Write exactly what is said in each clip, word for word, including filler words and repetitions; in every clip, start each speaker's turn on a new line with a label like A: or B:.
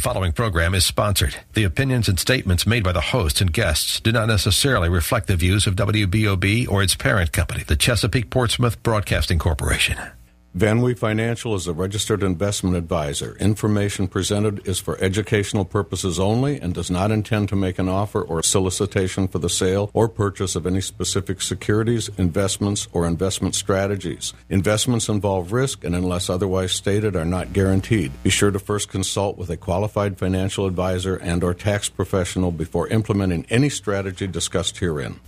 A: following program is sponsored. The opinions and statements made by the hosts and guests do not necessarily reflect the views of W B O B or its parent company, the Chesapeake Portsmouth Broadcasting Corporation.
B: VanWee Financial is a registered investment advisor. Information presented is for educational purposes only and does not intend to make an offer or solicitation for the sale or purchase of any specific securities, investments, or investment strategies. Investments involve risk and, unless otherwise stated, are not guaranteed. Be sure to first consult with a qualified financial advisor and or tax professional before implementing any strategy discussed herein.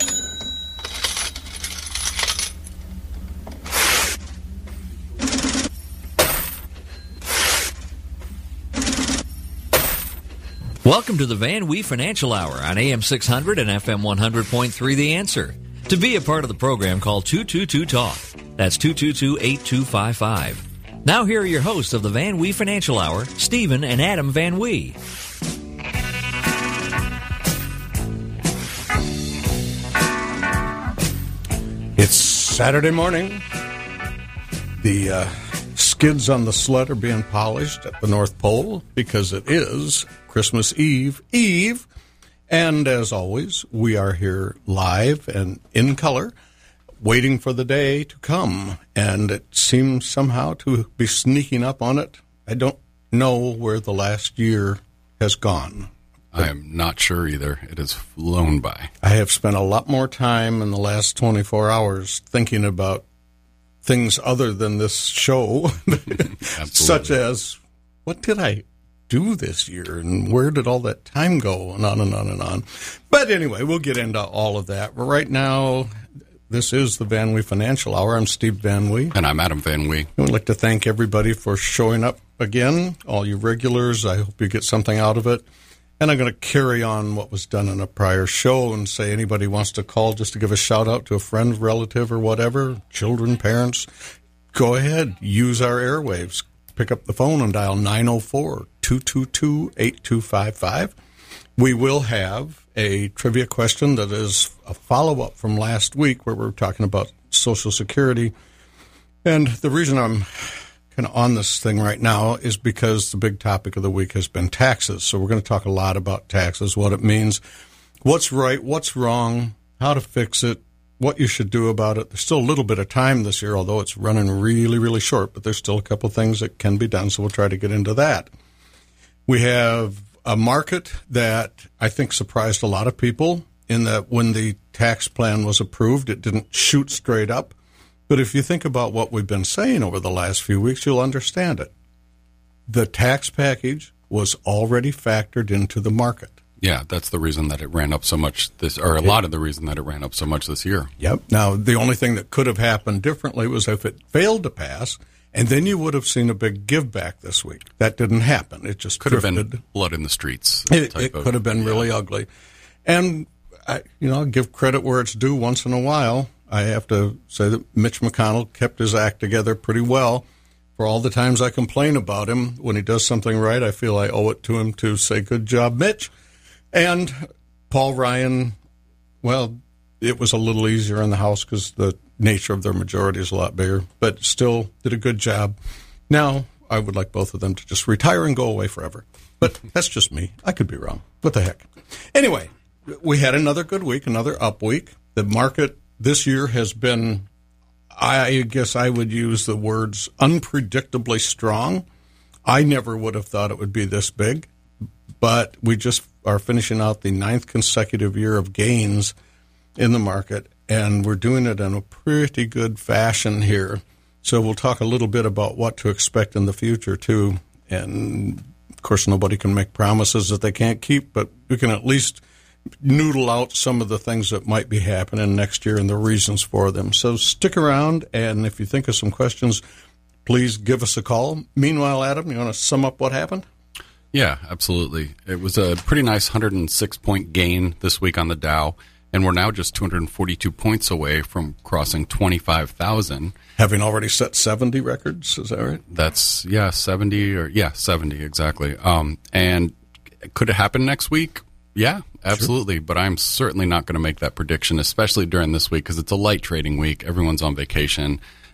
C: Welcome to the VanWee Financial Hour on A M six hundred and F M one hundred point three The Answer. To be a part of the program, call two two two talk. That's two two two, eight two five five. Now here are your hosts of the VanWee Financial Hour, Stephen and Adam VanWee.
B: It's Saturday morning. The uh, skids on the sled are being polished at the North Pole because it is Christmas Eve, Eve, and as always, we are here live and in color, waiting for the day to come, and it seems somehow to be sneaking up on it. I don't know where the last year has gone.
D: I am not sure either. It has flown by.
B: I have spent a lot more time in the last twenty-four hours thinking about things other than this show, such as, what did I do this year, and where did all that time go, and on and on and on. But anyway, we'll get into all of that. But right now, this is the VanWee Financial Hour. I'm Steve VanWee.
D: And I'm Adam VanWee.
B: I would like to thank everybody for showing up again, all you regulars. I hope you get something out of it. And I'm going to carry on what was done in a prior show and say anybody wants to call just to give a shout-out to a friend, relative, or whatever, children, parents, go ahead. Use our airwaves. Pick up the phone and dial nine oh four, two two two, eight two five five. We will have a trivia question that is a follow-up from last week where we were talking about Social Security. And the reason I'm kind of on this thing right now is because the big topic of the week has been taxes. So we're going to talk a lot about taxes, what it means, what's right, what's wrong, how to fix it, what you should do about it. There's still a little bit of time this year, although it's running really, really short, but there's still a couple things that can be done, so we'll try to get into that. We have a market that I think surprised a lot of people in that when the tax plan was approved, it didn't shoot straight up. But if you think about what we've been saying over the last few weeks, you'll understand it. The tax package was already factored into the market.
D: Yeah, that's the reason that it ran up so much this, or a lot of the reason that it ran up so much this year.
B: Yep. Now, the only thing that could have happened differently was if it failed to pass, and then you would have seen a big give back this week. That didn't happen. It just
D: could
B: drifted.
D: have been blood in the streets.
B: It, it of, could have been really yeah. ugly. And, I, you know, I'll give credit where it's due once in a while. I have to say that Mitch McConnell kept his act together pretty well. For all the times I complain about him, when he does something right, I feel I owe it to him to say, good job, Mitch. And Paul Ryan, well, it was a little easier in the House because the nature of their majority is a lot bigger, but still did a good job. Now, I would like both of them to just retire and go away forever. But that's just me. I could be wrong. What the heck? Anyway, we had another good week, another up week. The market this year has been, I guess I would use the words unpredictably strong. I never would have thought it would be this big, but we just are finishing out the ninth consecutive year of gains in the market, and we're doing it in a pretty good fashion here. So we'll talk a little bit about what to expect in the future, too. And, of course, nobody can make promises that they can't keep, but we can at least noodle out some of the things that might be happening next year and the reasons for them. So stick around, and if you think of some questions, please give us a call. Meanwhile, Adam, you want to sum up what happened?
D: Yeah, absolutely. It was a pretty nice one hundred six point gain this week on the Dow, and we're now just two hundred forty-two points away from crossing twenty-five thousand.
B: Having already set seventy records, is that right?
D: That's, yeah, seventy, or yeah, seventy, exactly. Um, and could it happen next week? Yeah, absolutely. Sure. But I'm certainly not going to make that prediction, especially during this week, because it's a light trading week. Everyone's on vacation.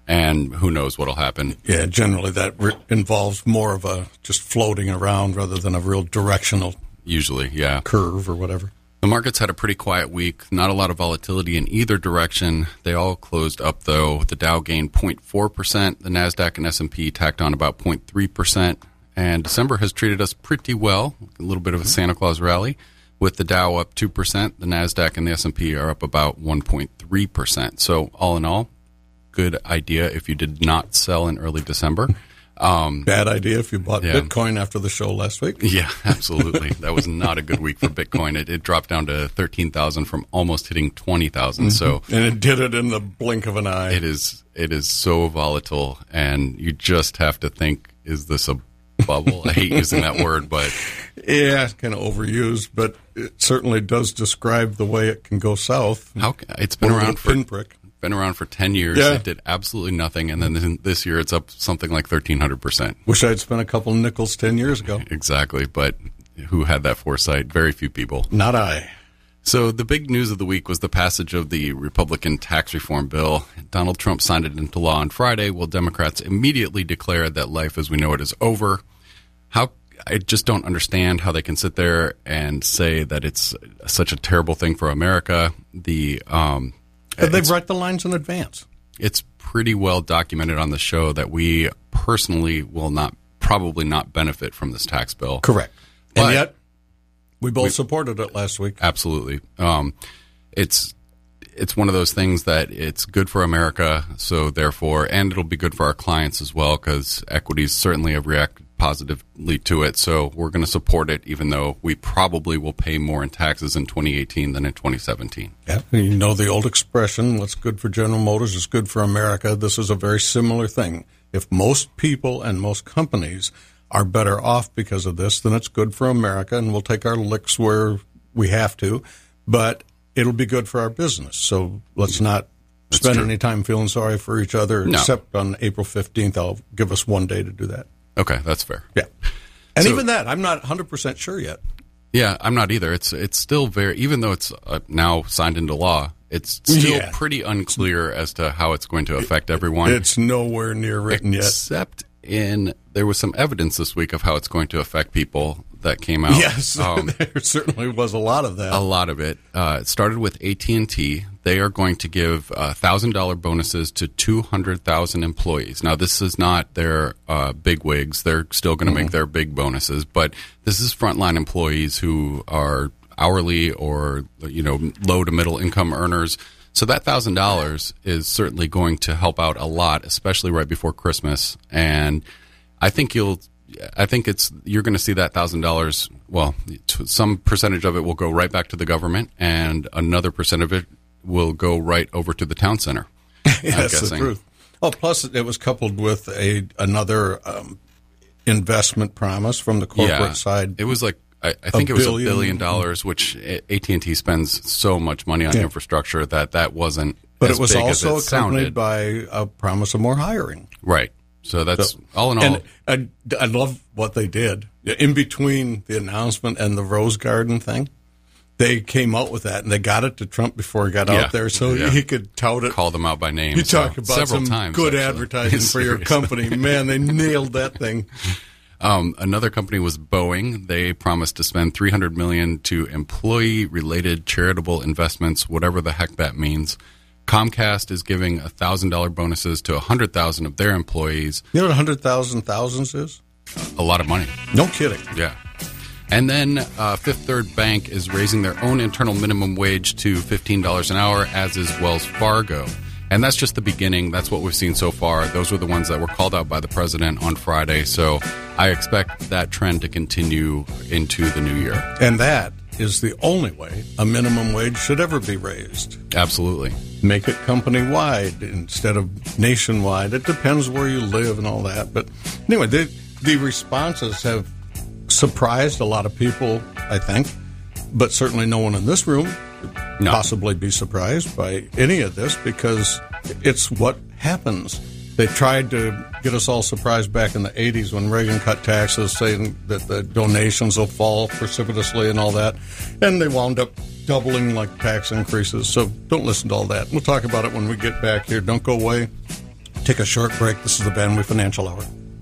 D: and who knows what'll happen.
B: Yeah, generally that re- involves more of a just floating around rather than a real directional
D: Usually, yeah.
B: curve or whatever.
D: The markets had a pretty quiet week. Not a lot of volatility in either direction. They all closed up, though. The Dow gained zero point four percent. The NASDAQ and S and P tacked on about zero point three percent. And December has treated us pretty well. A little bit of a Santa Claus rally. With the Dow up two percent, the NASDAQ and the S and P are up about one point three percent. So all in all, good idea if you did not sell in early December. Um,
B: Bad idea if you bought
D: yeah.
B: Bitcoin after the show last week.
D: Yeah, absolutely. That was not a good week for Bitcoin. It, it dropped down to thirteen thousand from almost hitting twenty thousand. Mm-hmm. So,
B: and it did it in the blink of an eye.
D: It is it is so volatile, and you just have to think, is this a bubble? I hate using that word, but
B: yeah, it's kind of overused, but it certainly does describe the way it can go south.
D: How it's been
B: Or
D: around for
B: pinprick.
D: Been around for ten years.
B: Yeah.
D: It did absolutely nothing, and then this year it's up something like thirteen hundred percent.
B: Wish I'd spent a couple nickels ten years ago.
D: Exactly, but who had that foresight? Very few people.
B: Not I.
D: So the big news of the week was the passage of the Republican tax reform bill. Donald Trump signed it into law on Friday, while Democrats immediately declared that life as we know it is over. How I just don't understand how they can sit there and say that it's such a terrible thing for America. The um,
B: They write the lines in advance.
D: It's pretty well documented on the show that we personally will not, probably not benefit from this tax bill.
B: Correct.
D: But
B: and yet, we both
D: we,
B: supported it last week.
D: Absolutely. Um, it's it's one of those things that it's good for America, so therefore, and it'll be good for our clients as well, because equities certainly have reacted positively to it. So we're going to support it, even though we probably will pay more in taxes in twenty eighteen than in twenty seventeen.
B: Yeah, you know the old expression, what's good for General Motors is good for America. This is a very similar thing. If most people and most companies are better off because of this, then it's good for America, and we'll take our licks where we have to, but it'll be good for our business. So let's not
D: That's
B: spend
D: true.
B: any time feeling sorry for each other,
D: No.
B: except on April fifteenth. I'll give us one day to do that.
D: Okay, that's fair.
B: Yeah. And
D: So-
B: even that, I'm not one hundred percent sure yet.
D: Yeah, I'm not either. It's it's still very, even though it's uh, now signed into law, it's still
B: Yeah.
D: pretty unclear as to how it's going to affect everyone.
B: It's nowhere near written yet.
D: Except in, there was some evidence this week of how it's going to affect people that came out.
B: Yes,
D: Um,
B: there certainly was a lot of that.
D: a lot of it. Uh, it started with A T and T. They are going to give uh, one thousand dollars bonuses to two hundred thousand employees. Now, this is not their uh, big wigs. They're still going to
B: Mm-hmm.
D: make their big bonuses, but this is frontline employees who are hourly or, you know, low to middle income earners. So that one thousand dollars is certainly going to help out a lot, especially right before Christmas. And I think you'll I think it's you're going to see that one thousand dollars, well, t- some percentage of it will go right back to the government, and another percent of it will go right over to the town center.
B: Yeah,
D: I'm
B: that's the
D: guessing.
B: truth. Oh, plus it was coupled with a another um, investment promise from the corporate
D: Yeah,
B: side.
D: it was like I, I think
B: A
D: it was
B: billion.
D: a billion dollars, which A T and T spends so much money on
B: Yeah.
D: infrastructure that that wasn't.
B: But
D: as
B: it was
D: big as
B: also
D: it
B: accompanied
D: sounded.
B: by a promise of more hiring.
D: Right. So that's
B: So-
D: all in all.
B: And I, I love what they did. In between the announcement and the Rose Garden thing, they came out with that, and they got it to Trump before he got
D: Yeah.
B: out there, so
D: Yeah.
B: he could tout it.
D: Call them out by name.
B: You
D: so
B: talk about
D: several
B: some
D: times,
B: good
D: actually.
B: advertising for your
D: Seriously.
B: company. Man, they nailed that thing.
D: Um, another company was Boeing. They promised to spend three hundred million dollars to employee-related charitable investments, whatever the heck that means. Comcast is giving one thousand dollars bonuses to one hundred thousand of their employees.
B: You know what one hundred thousand thousands is?
D: A lot of money.
B: No kidding.
D: Yeah. And then uh, Fifth Third Bank is raising their own internal minimum wage to fifteen dollars an hour, as is Wells Fargo. And that's just the beginning. That's what we've seen so far. Those were the ones that were called out by the president on Friday. So I expect that trend to continue into the new year.
B: And that is the only way a minimum wage should ever be raised.
D: Absolutely.
B: Make it company-wide instead of nationwide. It depends where you live and all that. But anyway, the, the responses have surprised a lot of people, I think. But certainly no one in this room would
D: No.
B: possibly be surprised by any of this, because it's what happens. They tried to get us all surprised back in the eighties when Reagan cut taxes, saying that the donations will fall precipitously and all that. And they wound up doubling like tax increases. So don't listen to all that. We'll talk about it when we get back here. Don't go away. Take a short break. This is the Van Wee Financial Hour.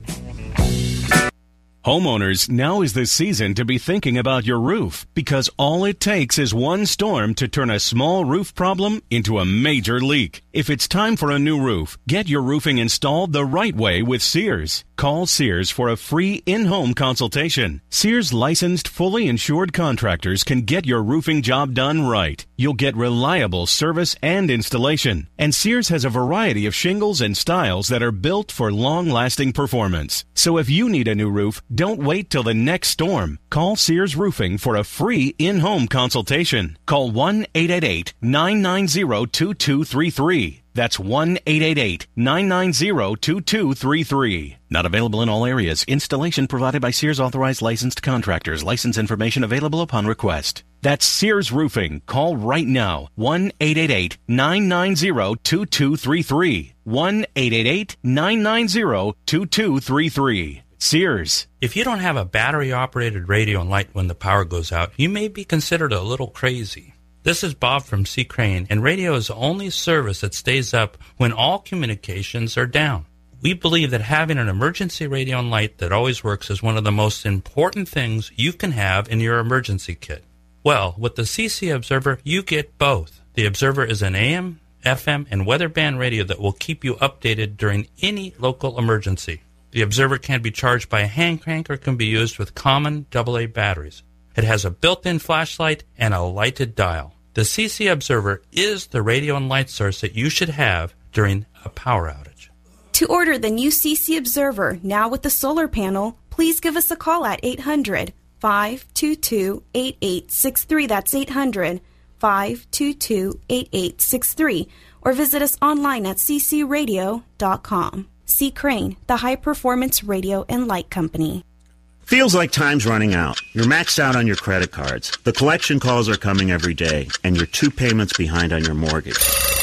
E: Homeowners, now is the season to be thinking about your roof, because all it takes is one storm to turn a small roof problem into a major leak. If it's time for a new roof, get your roofing installed the right way with Sears. Call Sears for a free in-home consultation. Sears licensed, fully insured contractors can get your roofing job done right. You'll get reliable service and installation. And Sears has a variety of shingles and styles that are built for long-lasting performance. So if you need a new roof, don't wait till the next storm. Call Sears Roofing for a free in-home consultation. Call one eight eight eight, nine nine zero, two two three three. That's one eight eight eight, nine nine zero, two two three three. Not available in all areas. Installation provided by Sears authorized licensed contractors. License information available upon request. That's Sears Roofing. Call right now. one eight eight eight, nine nine zero, two two three three. one eight eight eight, nine nine zero, two two three three. Sears.
F: If you don't have a battery-operated radio and light when the power goes out, you may be considered a little crazy. This is Bob from C. Crane, and radio is the only service that stays up when all communications are down. We believe that having an emergency radio and light that always works is one of the most important things you can have in your emergency kit. Well, with the C C Observer, you get both. The Observer is an A M, F M, and weather band radio that will keep you updated during any local emergency. The Observer can be charged by a hand crank or can be used with common double A batteries. It has a built-in flashlight and a lighted dial. The C C Observer is the radio and light source that you should have during a power outage.
G: To order the new C C Observer, now with the solar panel, please give us a call at eight hundred, five two two, eight eight six three. That's eight hundred, five two two, eight eight six three. Or visit us online at c c radio dot com. C. Crane, the high-performance radio and light company.
H: Feels like time's running out. You're maxed out on your credit cards. The collection calls are coming every day, and you're two payments behind on your mortgage.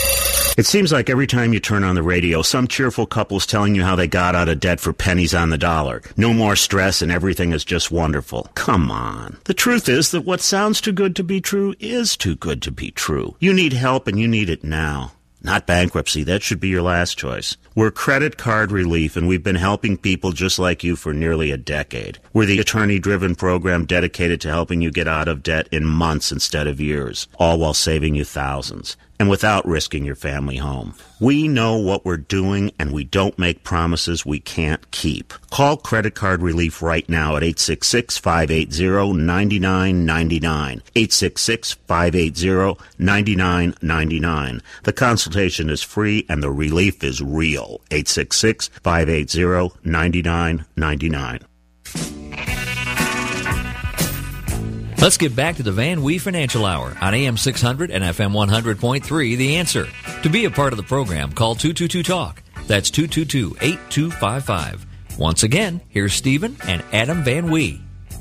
H: It seems like every time you turn on the radio, some cheerful couple's telling you how they got out of debt for pennies on the dollar. No more stress and everything is just wonderful. Come on. The truth is that what sounds too good to be true is too good to be true. You need help and you need it now. Not bankruptcy. That should be your last choice. We're Credit Card Relief, and we've been helping people just like you for nearly a decade. We're the attorney-driven program dedicated to helping you get out of debt in months instead of years, all while saving you thousands, and without risking your family home. We know what we're doing, and we don't make promises we can't keep. Call Credit Card Relief right now at eight six six, five eight zero, nine nine nine nine. eight six six, five eight zero, nine nine nine nine. The consultation is free, and the relief is real. eight six six, five eight zero, nine nine nine nine.
C: Let's get back to the Van Wee Financial Hour on A M six hundred and F M one hundred point three, The Answer. To be a part of the program, call two two two talk. That's two two two, eight two five five. Once again, here's Stephen and Adam Van Wee.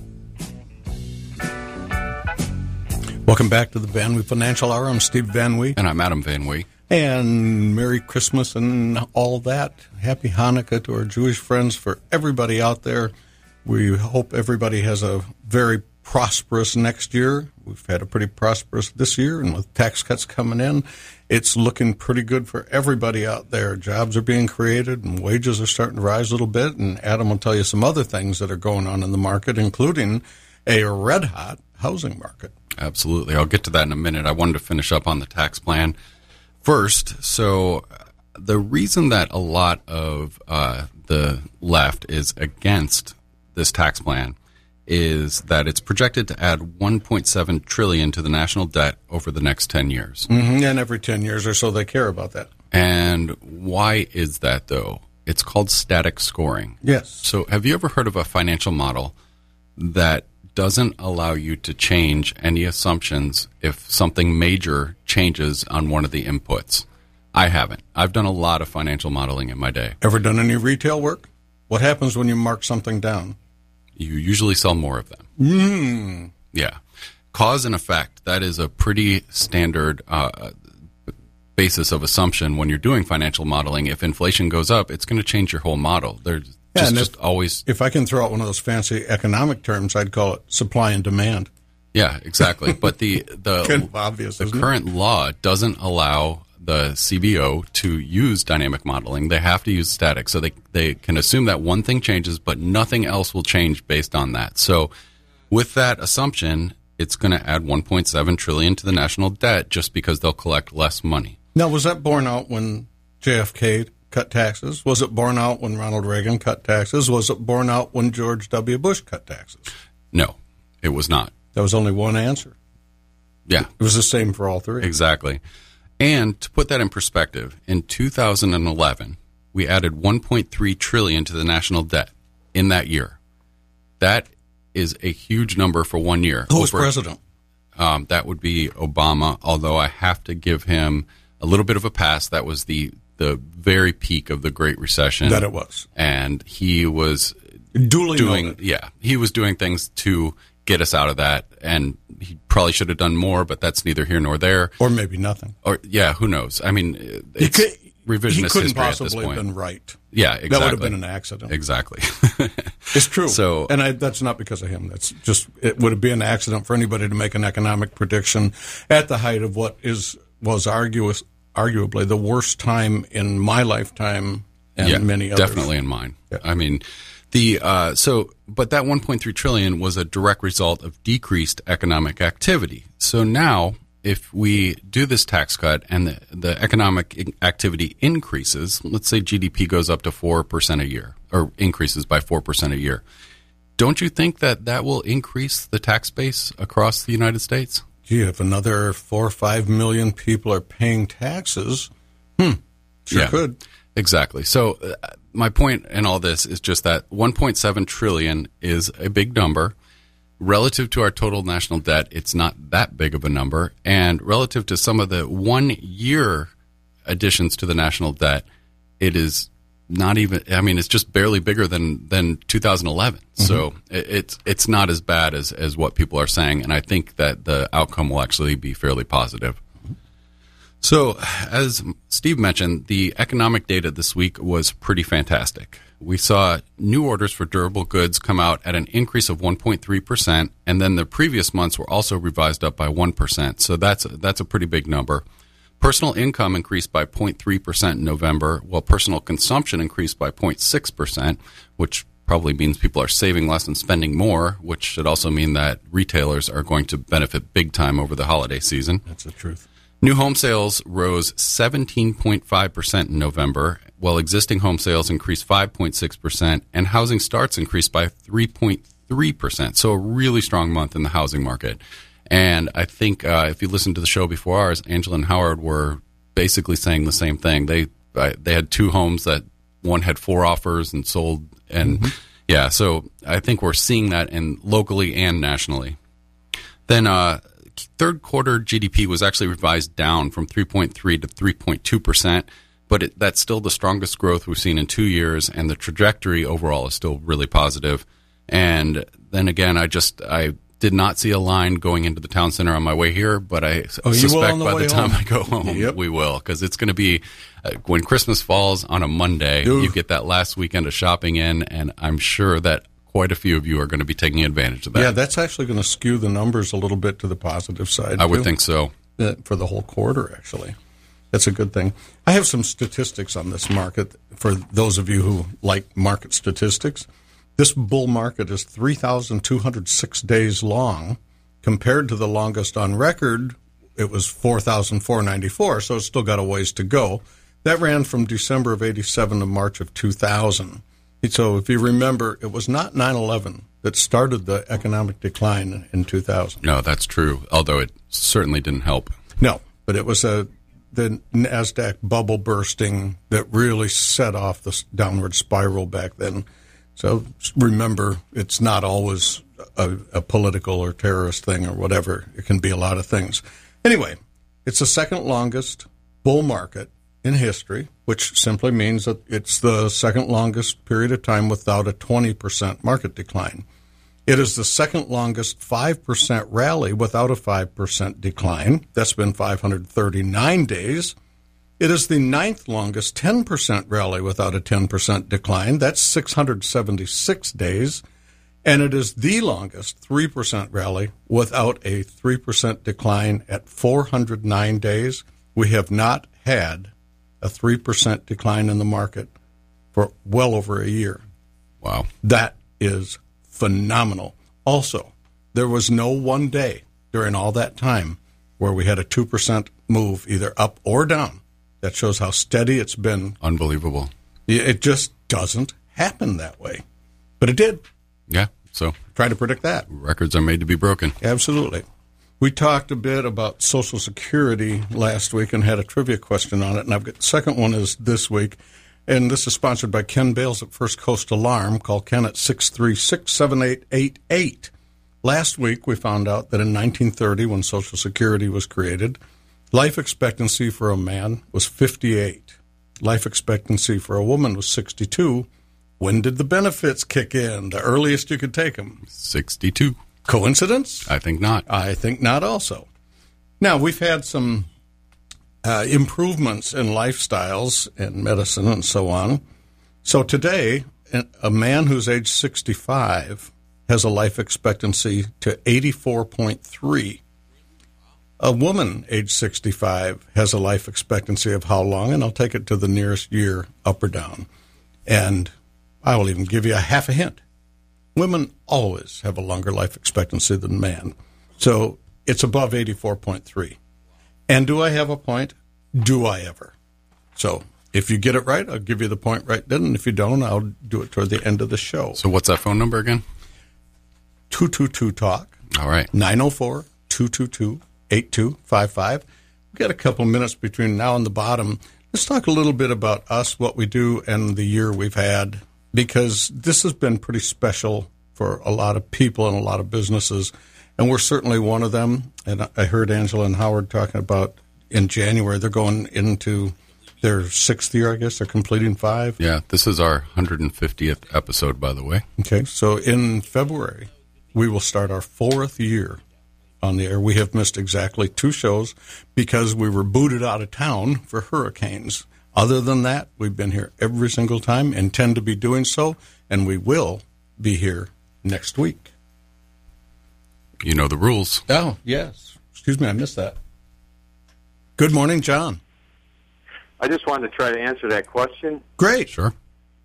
B: Welcome back to the Van Wee Financial Hour. I'm Steve Van Wee.
D: And I'm Adam Van Wee.
B: And Merry Christmas and all that. Happy Hanukkah to our Jewish friends, for everybody out there. We hope everybody has a very prosperous next year. We've had a pretty prosperous this year, and with tax cuts coming in, it's looking pretty good for everybody out there. Jobs are being created, and wages are starting to rise a little bit, and Adam will tell you some other things that are going on in the market, including a red-hot housing market.
D: Absolutely. I'll get to that in a minute. I wanted to finish up on the tax plan first. So the reason that a lot of uh, the left is against this tax plan is that it's projected to add one point seven trillion dollars to the national debt over the next ten years.
B: Mm-hmm. And every ten years or so they care about that.
D: And why is that, though? It's called static scoring.
B: Yes.
D: So have you ever heard of a financial model that doesn't allow you to change any assumptions if something major changes on one of the inputs? I haven't. I've done a lot of financial modeling in my day.
B: Ever done any retail work? What happens when you mark something down?
D: You usually sell more of them.
B: Mm.
D: Yeah. Cause and effect, that is a pretty standard uh, basis of assumption when you're doing financial modeling. If inflation goes up, it's going to change your whole model. There's
B: yeah,
D: just,
B: if,
D: just always...
B: If I can throw out one of those fancy economic terms, I'd call it supply and demand.
D: Yeah, exactly. But the the,
B: kind of obvious,
D: the current
B: it?
D: law doesn't allow the C B O to use dynamic modeling. They have to use static. So they, they can assume that one thing changes, but nothing else will change based on that. So with that assumption, it's going to add one point seven trillion dollars to the national debt just because they'll collect less money.
B: Now, was that borne out when J F K cut taxes? Was it borne out when Ronald Reagan cut taxes? Was it borne out when George W. Bush cut taxes?
D: No, it was not.
B: There was only one answer.
D: Yeah.
B: It was the same for all three.
D: Exactly. And to put that in perspective, in two thousand eleven, we added one point three trillion dollars to the national debt in that year. That is a huge number for one year.
B: Who was president?
D: Um, that would be Obama, although I have to give him a little bit of a pass. That was the, the very peak of the Great Recession.
B: That it was.
D: And he was
B: duly
D: doing,
B: noted.
D: yeah, he was doing things to get us out of that, and he probably should have done more, but that's neither here nor there.
B: Or maybe nothing.
D: Or yeah, who knows? I mean, it's
B: he could,
D: revisionist
B: he couldn't
D: history
B: possibly
D: at this point.
B: have been right.
D: Yeah, exactly.
B: That would have been an accident.
D: Exactly.
B: It's true.
D: So,
B: and I, that's not because of him. That's just, it would be an accident for anybody to make an economic prediction at the height of what is was arguous, arguably the worst time in my lifetime and
D: yeah,
B: many others.
D: Definitely in mine.
B: Yeah.
D: I mean, the uh, so, but that one point three trillion was a direct result of decreased economic activity. So now, if we do this tax cut and the, the economic activity increases, let's say G D P goes up to four percent a year or increases by four percent a year, don't you think that that will increase the tax base across the United States?
B: Gee, if another four or five million people are paying taxes, hmm, sure
D: yeah,
B: could.
D: Exactly. So uh, my point in all this is just that one point seven trillion dollars is a big number. Relative to our total national debt, it's not that big of a number. And relative to some of the one-year additions to the national debt, it is not even, I mean, it's just barely bigger than, than two thousand eleven. Mm-hmm. So it, it's it's not as bad as, as what people are saying. And I think that the outcome will actually be fairly positive. So, as Steve mentioned, the economic data this week was pretty fantastic. We saw new orders for durable goods come out at an increase of one point three percent, and then the previous months were also revised up by one percent. So that's that's a pretty big number. Personal income increased by zero point three percent in November, while personal consumption increased by zero point six percent, which probably means people are saving less and spending more, which should also mean that retailers are going to benefit big time over the holiday season.
B: That's the truth.
D: New home sales rose seventeen point five percent in November, while existing home sales increased five point six percent, and housing starts increased by three point three percent. So a really strong month in the housing market. And I think uh, if you listened to the show before ours, Angela and Howard were basically saying the same thing. They uh, they had two homes that one had four offers and sold. And mm-hmm. yeah, so I think we're seeing that in locally and nationally. Then uh third quarter G D P was actually revised down from three point three to three point two percent, but it, that's still the strongest growth we've seen in two years, and the trajectory overall is still really positive. And then again, I just I did not see a line going into the town center on my way here, but I
B: oh,
D: suspect
B: the
D: by the time
B: home.
D: I go home,
B: yep.
D: we will, because it's going to be uh, when Christmas falls on a Monday,
B: Ooh.
D: You get that last weekend of shopping in, and I'm sure that quite a few of you are going to be taking advantage of that.
B: Yeah, that's actually going to skew the numbers a little bit to the positive side.
D: I would
B: too.
D: think so.
B: Uh, for the whole quarter, actually. That's a good thing. I have some statistics on this market for those of you who like market statistics. This bull market is three thousand two hundred six days long. Compared to the longest on record, it was four thousand four hundred ninety-four, so it's still got a ways to go. That ran from December of eighty-seven to March of two thousand. So if you remember, it was not nine eleven that started the economic decline in two thousand.
D: No, that's true, although it certainly didn't help.
B: No, but it was a the NASDAQ bubble bursting that really set off the downward spiral back then. So remember, it's not always a, a political or terrorist thing or whatever. It can be a lot of things. Anyway, it's the second longest bull market in history, which simply means that it's the second longest period of time without a twenty percent market decline. It is the second longest five percent rally without a five percent decline. That's been five hundred thirty-nine days. It is the ninth longest ten percent rally without a ten percent decline. That's six hundred seventy-six days. And it is the longest three percent rally without a three percent decline at four hundred nine days. We have not had a three percent decline in the market for well over a year.
D: Wow.
B: That is phenomenal. Also, there was no one day during all that time where we had a two percent move either up or down. That shows how steady it's been.
D: Unbelievable.
B: It just doesn't happen that way. But it did.
D: Yeah, so
B: try to predict that.
D: Records are made to be broken.
B: Absolutely. We talked a bit about Social Security last week and had a trivia question on it, and I've got the second one is this week, and this is sponsored by Ken Bales at First Coast Alarm. Call Ken at six three six, seven eight eight eight. Last week, we found out that in nineteen thirty, when Social Security was created, life expectancy for a man was fifty-eight. Life expectancy for a woman was sixty-two. When did the benefits kick in? The earliest you could take them?
D: sixty-two.
B: Coincidence?
D: I think not.
B: I think not also. Now, we've had some uh, improvements in lifestyles and medicine and so on. So today, a man who's age sixty-five has a life expectancy to eighty-four point three. A woman age sixty-five has a life expectancy of how long? And I'll take it to the nearest year, up or down. And I will even give you a half a hint. Women always have a longer life expectancy than men. So it's above eighty-four point three. And do I have a point? Do I ever? So if you get it right, I'll give you the point right then. And if you don't, I'll do it toward the end of the show.
D: So what's that phone number again?
B: two two two talk.
D: All right.
B: nine oh four, two two two, eight two five five. We've got a couple minutes between now and the bottom. Let's talk a little bit about us, what we do, and the year we've had, because this has been pretty special for a lot of people and a lot of businesses, and we're certainly one of them. And I heard Angela and Howard talking about in January, they're going into their sixth year, I guess. They're completing five.
D: Yeah, this is our one hundred fiftieth episode, by the way.
B: Okay, so in February, we will start our fourth year on the air. We have missed exactly two shows because we were booted out of town for hurricanes. Other than that, we've been here every single time, intend to be doing so, and we will be here next week.
D: You know the rules.
B: Oh, yes. Excuse me, I missed that. Good morning, John.
I: I just wanted to try to answer that question.
B: Great.
D: Sure.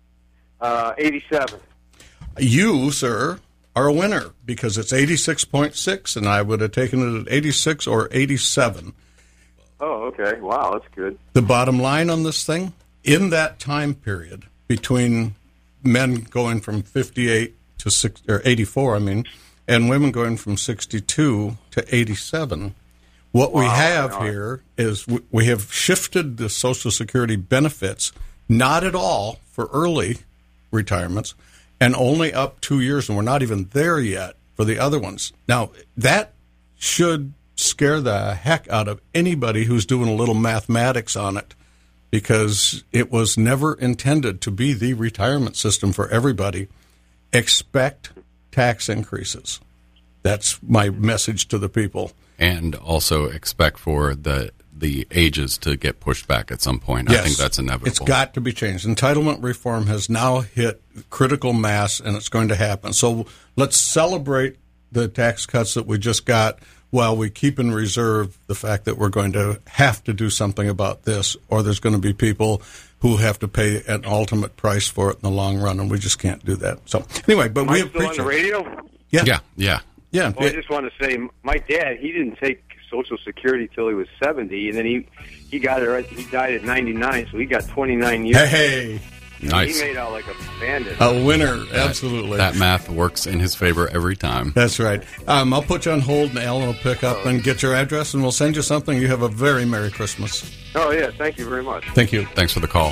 I: Uh, eighty-seven.
B: You, sir, are a winner because it's eighty-six point six, and I would have taken it at eighty-six or eighty-seven.
I: Oh, okay. Wow, that's good.
B: The bottom line on this thing, in that time period between men going from fifty-eight to six, or eighty-four, I mean, and women going from sixty-two to eighty-seven, what wow, we have here is we, we have shifted the Social Security benefits, not at all for early retirements, and only up two years, and we're not even there yet for the other ones. Now, that should scare the heck out of anybody who's doing a little mathematics on it, because it was never intended to be the retirement system for everybody. Expect tax increases. That's my message to the people.
D: And also expect for the the ages to get pushed back at some point.
B: Yes,
D: I think that's inevitable.
B: It's got to be changed. Entitlement reform has now hit critical mass, and it's going to happen. So let's celebrate the tax cuts that we just got while we keep in reserve the fact that we're going to have to do something about this, or there's going to be people who have to pay an ultimate price for it in the long run, and we just can't do that. So anyway, but
I: Am
B: we
I: I still
B: appreciate
I: on the radio?
B: Yeah.
D: Yeah, yeah.
B: Yeah.
I: Well, I just want to say, my dad, he didn't take Social Security till he was seventy, and then he he got it right. He died at ninety-nine, so he got twenty-nine years.
B: Hey,
D: nice.
I: He made out like a bandit.
B: A winner, absolutely.
D: That, that math works in his favor every time.
B: That's right. Um, I'll put you on hold, and Alan will pick up and get your address, and we'll send you something. You have a very Merry Christmas.
I: Oh, yeah, thank you very much.
B: Thank you.
D: Thanks for the call.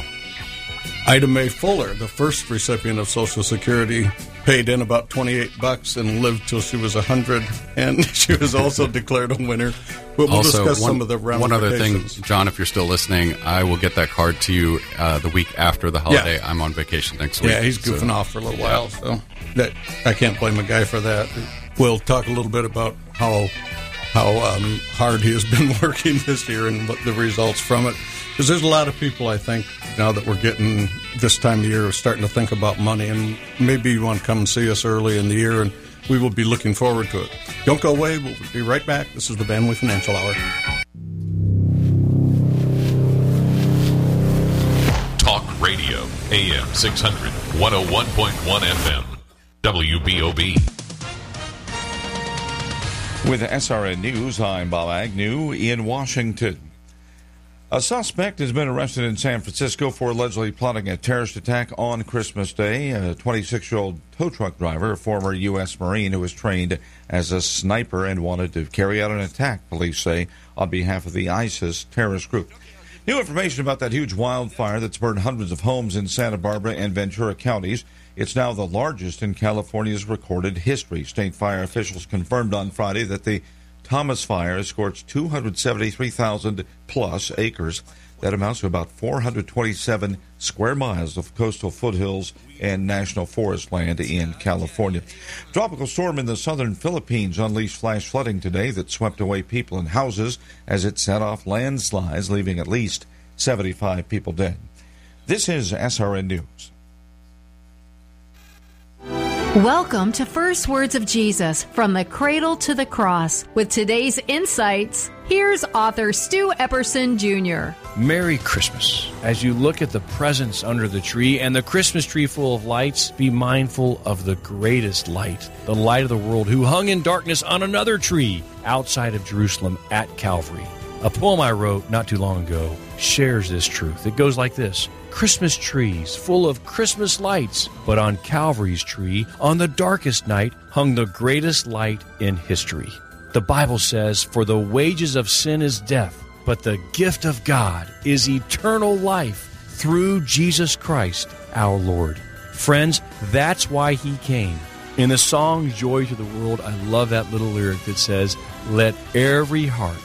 B: Ida Mae Fuller, the first recipient of Social Security, paid in about twenty-eight bucks and lived till she was one hundred, and she was also declared a winner. But we'll
D: also,
B: discuss
D: one,
B: some of the
D: one other thing,
B: ramifications.
D: John, if you're still listening, I will get that card to you uh, the week after the holiday.
B: Yeah.
D: I'm on vacation next week.
B: Yeah, he's goofing
D: so.
B: off for a little while, so that I can't blame a guy for that. We'll talk a little bit about how how um, hard he has been working this year and what the results from it. Because there's a lot of people, I think, now that we're getting this time of year, starting to think about money, and maybe you want to come and see us early in the year, and we will be looking forward to it. Don't go away. We'll be right back. This is the Van Wee Financial Hour.
J: A M six hundred, one oh one point one F M. W B O B.
K: With S R N News, I'm Bob Agnew in Washington. A suspect has been arrested in San Francisco for allegedly plotting a terrorist attack on Christmas Day. A twenty-six-year-old tow truck driver, a former U S Marine who was trained as a sniper and wanted to carry out an attack, police say, on behalf of the ISIS terrorist group. New information about that huge wildfire that's burned hundreds of homes in Santa Barbara and Ventura counties. It's now the largest in California's recorded history. State fire officials confirmed on Friday that the Thomas Fire scorched two hundred seventy-three thousand plus acres. That amounts to about four hundred twenty-seven square miles of coastal foothills and national forest land in California. Tropical storm in the southern Philippines unleashed flash flooding today that swept away people and houses as it set off landslides, leaving at least seventy-five people dead. This is S R N News.
L: Welcome to First Words of Jesus, From the Cradle to the Cross. With today's insights, here's author Stu Epperson Junior
M: Merry Christmas. As you look at the presents under the tree and the Christmas tree full of lights, be mindful of the greatest light, the light of the world, who hung in darkness on another tree outside of Jerusalem at Calvary. A poem I wrote not too long ago shares this truth. It goes like this. Christmas trees full of Christmas lights, but on Calvary's tree, on the darkest night, hung the greatest light in history. The Bible says, for the wages of sin is death, but the gift of God is eternal life through Jesus Christ our Lord. Friends, that's why he came. In the song Joy to the World, I love that little lyric that says, let every heart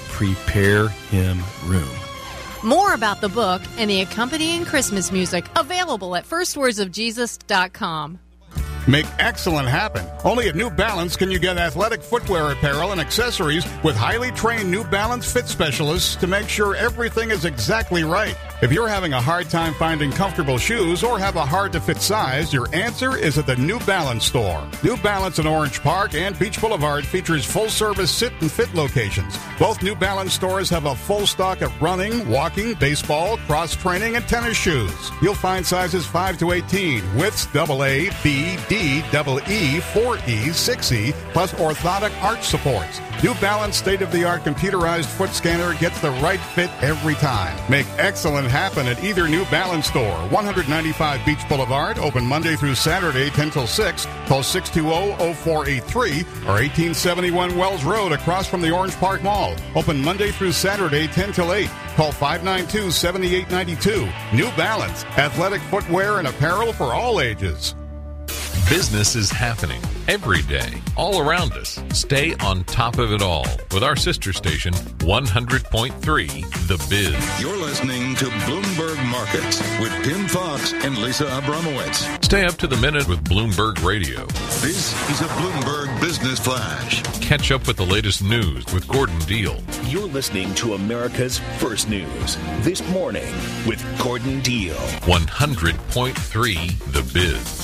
M: prepare him room.
L: More about the book and the accompanying Christmas music available at first words of jesus dot com.
N: Make excellent happen. Only at New Balance can you get athletic footwear apparel and accessories with highly trained New Balance fit specialists to make sure everything is exactly right. If you're having a hard time finding comfortable shoes or have a hard-to-fit size, your answer is at the New Balance store. New Balance in Orange Park and Beach Boulevard features full-service sit and fit locations. Both New Balance stores have a full stock of running, walking, baseball, cross-training, and tennis shoes. You'll find sizes five to eighteen, widths double A, B, D, double E, four E, six E, plus orthotic arch supports. New Balance state-of-the-art computerized foot scanner gets the right fit every time. Make excellent happen at either New Balance store, one ninety-five Beach Boulevard, open Monday through Saturday, ten till six. Call six two zero, zero four eight three, or eighteen seventy-one Wells Road across from the Orange Park Mall. Open Monday through Saturday, ten till eight. Call five nine two, seven eight nine two. New Balance, athletic footwear and apparel for all ages.
J: Business is happening every day, all around us. Stay on top of it all with our sister station, one hundred point three The Biz.
O: You're listening to Bloomberg Markets with Tim Fox and Lisa Abramowitz.
J: Stay up to the minute with Bloomberg Radio.
O: This is a Bloomberg Business Flash.
J: Catch up with the latest news with Gordon Deal.
P: You're listening to America's First News This Morning with Gordon Deal.
J: one hundred point three The Biz.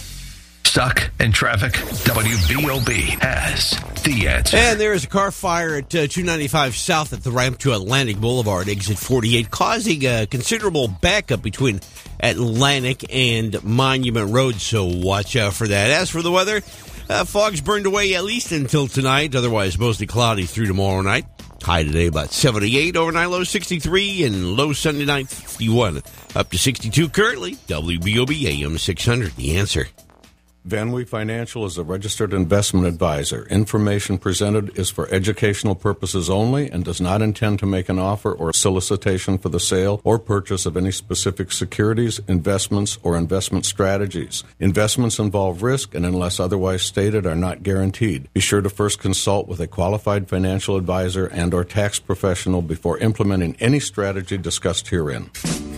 A: Stuck in traffic? W B O B has the answer.
Q: And there is a car fire at uh, two ninety-five south at the ramp to Atlantic Boulevard, exit forty-eight, causing a considerable backup between Atlantic and Monument Road, so watch out for that. As for the weather, uh, fog's burned away at least until tonight, otherwise mostly cloudy through tomorrow night. High today about seventy-eight, overnight low sixty-three, and low Sunday night fifty-one. Up to sixty-two currently. W B O B A M six hundred, the answer.
B: Van Wee Financial is a registered investment advisor. Information presented is for educational purposes only and does not intend to make an offer or solicitation for the sale or purchase of any specific securities, investments, or investment strategies. Investments involve risk and, unless otherwise stated, are not guaranteed. Be sure to first consult with a qualified financial advisor and or tax professional before implementing any strategy discussed herein.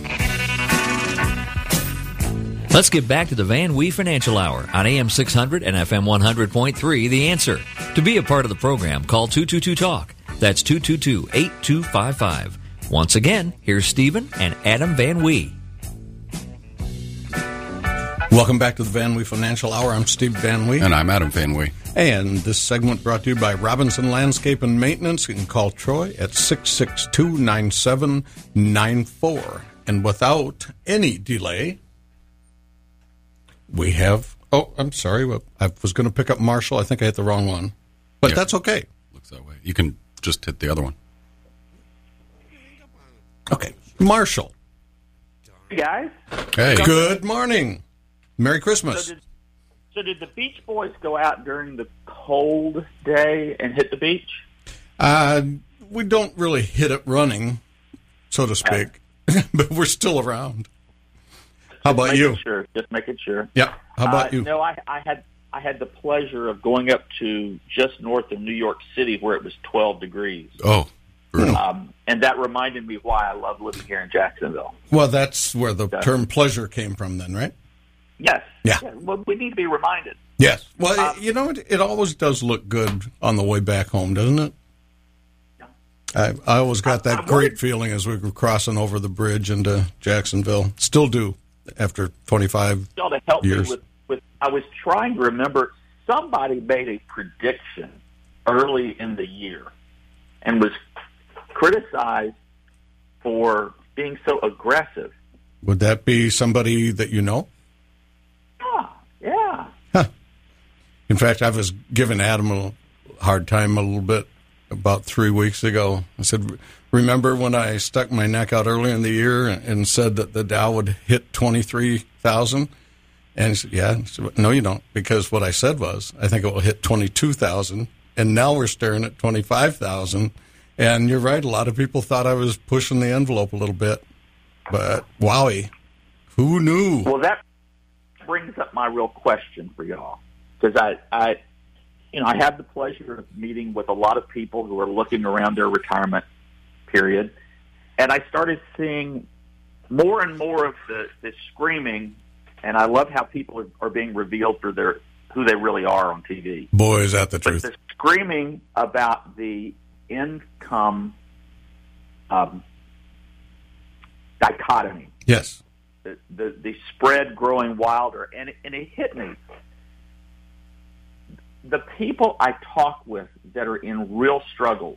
C: Let's get back to the Van Wee Financial Hour on A M six hundred and F M one hundred point three, The Answer. To be a part of the program, call two two two talk. That's two two two, eight two five five. Once again, here's Stephen and Adam Van Wee.
B: Welcome back to the Van Wee Financial Hour. I'm Steve Van Wee.
D: And I'm Adam Van Wee.
B: And this segment brought to you by Robinson Landscape and Maintenance. You can call Troy at six six two, nine seven nine four. And without any delay, we have, oh, I'm sorry. I was going to pick up Marshall. I think I hit the wrong one. But
D: Yeah.
B: that's okay.
D: Looks that way. You can just hit the other one.
B: Okay. Marshall.
R: Hey, guys.
B: Hey. Good morning. Merry Christmas.
R: So did, so did the Beach Boys go out during the cold day and hit the beach?
B: Uh, we don't really hit it running, so to speak, but we're still around. How
R: Just
B: about
R: making
B: you?
R: Sure, just making sure.
B: Yeah. How about
R: uh,
B: you?
R: No, I, I had I had the pleasure of going up to just north of New York City, where it was twelve degrees.
D: Oh,
R: um, and that reminded me why I love living here in Jacksonville.
B: Well, that's where the
R: So-
B: term pleasure came from then, right?
R: Yes.
B: Yeah.
R: Well, we need to be reminded.
B: Yes. Well,
R: Um,
B: you know, it, it always does look good on the way back home, doesn't it? I, I always got that great feeling as we were crossing over the bridge into Jacksonville. Still do after twenty-five
R: Y'all to help
B: years.
R: me with, with. I was trying to remember. Somebody made a prediction early in the year and was criticized for being so aggressive.
B: Would that be somebody that you know?
R: Yeah.
B: In fact, I was giving Adam a hard time a little bit about three weeks ago. I said, remember when I stuck my neck out early in the year and said that the Dow would hit twenty-three thousand? And he said, yeah. I said, no, you don't, because what I said was, I think it will hit twenty-two thousand. And now we're staring at twenty-five thousand. And you're right, a lot of people thought I was pushing the envelope a little bit. But, wowie, who knew?
R: Well, that brings up my real question for y'all, because I, I, you know, I had the pleasure of meeting with a lot of people who are looking around their retirement period, and I started seeing more and more of the, the screaming, and I love how people are, are being revealed for their who they really are on T V.
B: Boy, is that the
R: But
B: truth.
R: the screaming about the income um, dichotomy.
B: Yes.
R: The, the the spread growing wilder, and it, and it hit me. The people I talk with that are in real struggles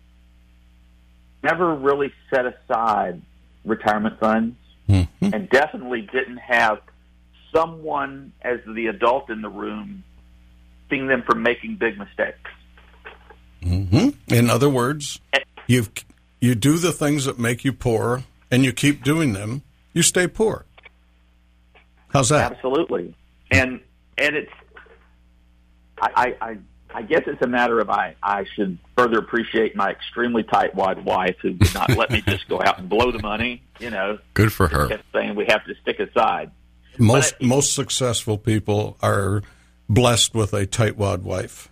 R: never really set aside retirement funds,
B: Mm-hmm.
R: and definitely didn't have someone as the adult in the room seeing them for making big mistakes.
B: hmm In other words, you you do the things that make you poor, and you keep doing them, you stay poor. How's that?
R: Absolutely, and and it's I I, I, I guess it's a matter of I, I should further appreciate my extremely tightwad wife who did not let me just go out and blow the money. You know,
D: Good for her.
R: kept saying we have to stick aside.
B: Most most successful people are blessed with a tightwad wife.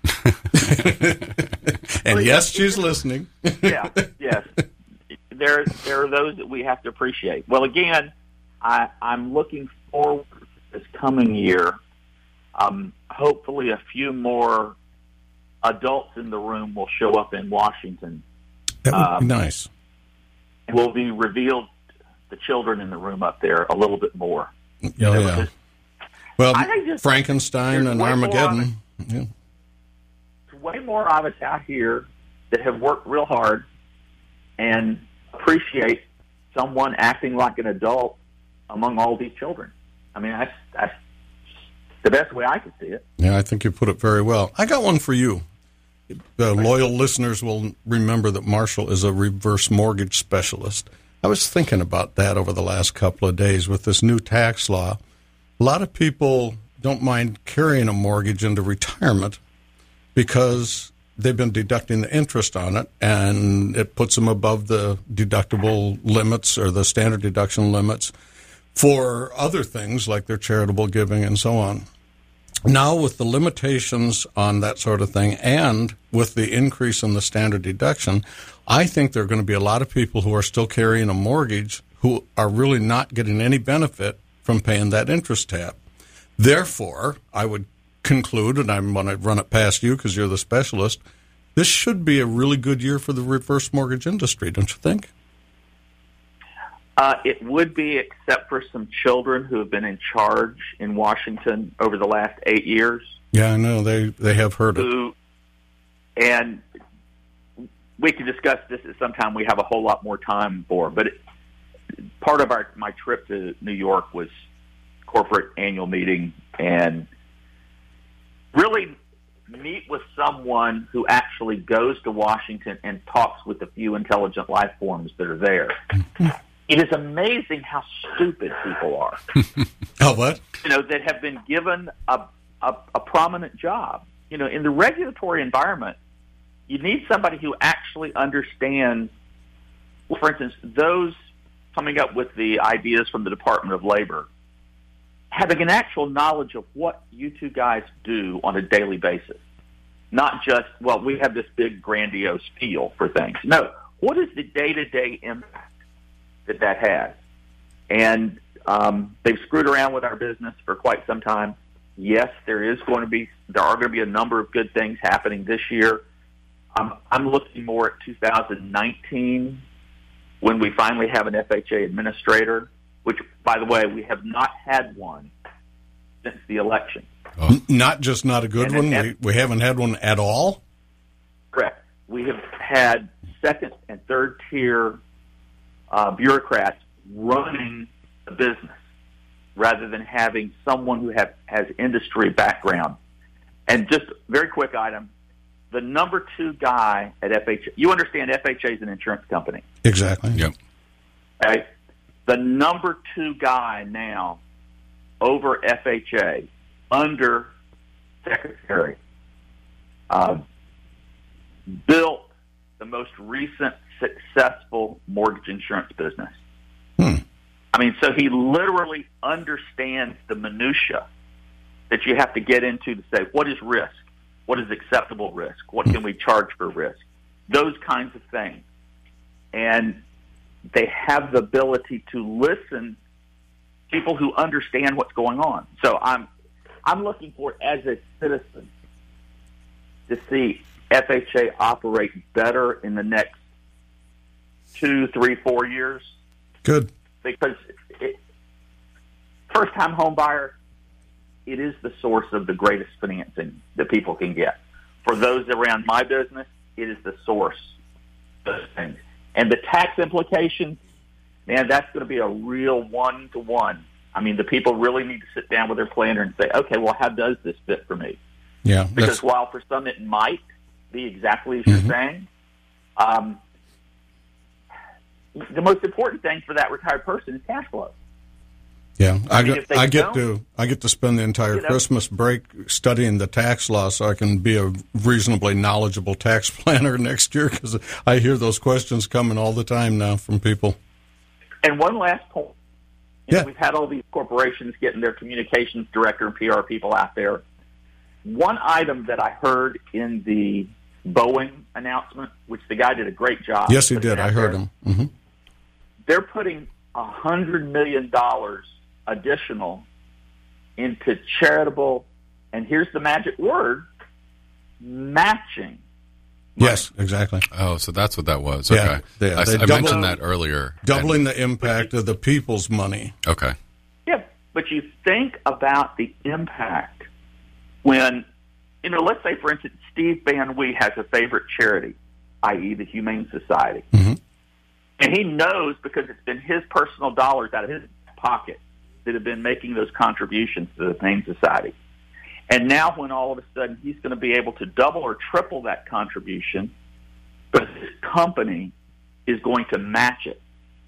B: And yes, she's listening.
R: yeah, yes. There, there are those that we have to appreciate. Well, again, I, I'm looking forward to this coming year. Um, hopefully, a few more adults in the room will show up in Washington.
B: That would be
R: Um,
B: nice.
R: And will be revealed the children in the room up there a little bit more.
B: Oh, yeah. Well,
R: I think just-
B: Frankenstein
R: there's
B: and
R: way more
B: Armageddon. Yeah.
R: There's way more of us out here that have worked real hard and appreciate someone acting like an adult among all these children. I mean, that's, that's the best way I could see it.
B: Yeah, I think you put it very well. I got one for you. The loyal listeners will remember that Marshall is a reverse mortgage specialist. I was thinking about that over the last couple of days with this new tax law. A lot of people don't mind carrying a mortgage into retirement because they've been deducting the interest on it, and it puts them above the deductible limits or the standard deduction limits for other things like their charitable giving and so on. Now, with the limitations on that sort of thing and with the increase in the standard deduction, I think there are going to be a lot of people who are still carrying a mortgage who are really not getting any benefit from paying that interest tab. Therefore, I would conclude, and I'm going to run it past you because you're the specialist, this should be a really good year for the reverse mortgage industry, don't you think?
R: Uh, it would be, except for some children who have been in charge in Washington over the last eight years.
B: Yeah, I know. They, they have heard it.
R: Who, and we can discuss this at some time we have a whole lot more time for. But it, part of our my trip to New York was corporate annual meeting and really meet with someone who actually goes to Washington and talks with the few intelligent life forms that are there. It is amazing how stupid people are.
B: Oh, what?
R: You know, that have been given a, a, a prominent job. You know, in the regulatory environment, you need somebody who actually understands, well, for instance, those coming up with the ideas from the Department of Labor, having an actual knowledge of what you two guys do on a daily basis. Not just, well, we have this big grandiose feel for things. No, what is the day-to-day impact that that has? And um, they've screwed around with our business for quite some time. Yes, there is going to be, there are going to be a number of good things happening this year. Um, I'm looking more at two thousand nineteen when we finally have an F H A administrator, which, by the way, we have not had one since the election.
B: Oh. Not just not a good
R: and
B: one, we, we haven't had one at all?
R: Correct. We have had second and third tier uh, bureaucrats running the business rather than having someone who have, has industry background. And just very quick item, the number two guy at F H A, you understand F H A is an insurance company.
B: Exactly.
K: Yep.
R: Okay. The number two guy now over F H A, under secretary, uh, built the most recent successful mortgage insurance business.
B: Hmm.
R: I mean, so he literally understands the minutia that you have to get into to say, what is risk? What is acceptable risk? What can we charge for risk? Those kinds of things. And they have the ability to listen to people who understand what's going on. So I'm I'm looking for, as a citizen, to see F H A operate better in the next two, three, four years.
B: Good.
R: Because it, first-time home buyer, it is the source of the greatest financing that people can get. For those around my business, it is the source of those things. And the tax implications, man, that's going to be a real one-to-one. I mean, the people really need to sit down with their planner and say, okay, well, how does this fit for me?
B: Yeah.
R: Because while for some it might be exactly as you're
B: Mm-hmm.
R: saying, um, the most important thing for that retired person is cash flow.
B: Yeah, I,
R: I mean,
B: get,
R: if they
B: I get
R: don't-
B: to I get to spend the entire
R: You know-
B: Christmas break studying the tax law, so I can be a reasonably knowledgeable tax planner next year. Because I hear those questions coming all the time now from people.
R: And one last point. You know,
B: Yeah.
R: we've had all these corporations getting their communications director and P R people out there. One item that I heard in the Boeing announcement, which the guy did a great job.
B: Yes, he
R: putting
B: did.
R: out
B: I heard
R: there,
B: him. hmm
R: They're putting one hundred million dollars additional into charitable, and here's the magic word, matching.
B: Yes, exactly.
D: Oh, so that's what that was.
B: Yeah,
D: Okay.
B: they-
D: I,
B: they
D: I
B: double-
D: mentioned that earlier.
B: Doubling the impact of the people's money.
D: Okay.
R: Yeah, but you think about the impact when, you know, let's say, for instance, Steve Van Wee has a favorite charity, that is the Humane Society.
B: Mm-hmm.
R: And he knows, because it's been his personal dollars out of his pocket that have been making those contributions to the Humane Society. And now when all of a sudden he's going to be able to double or triple that contribution because his company is going to match it,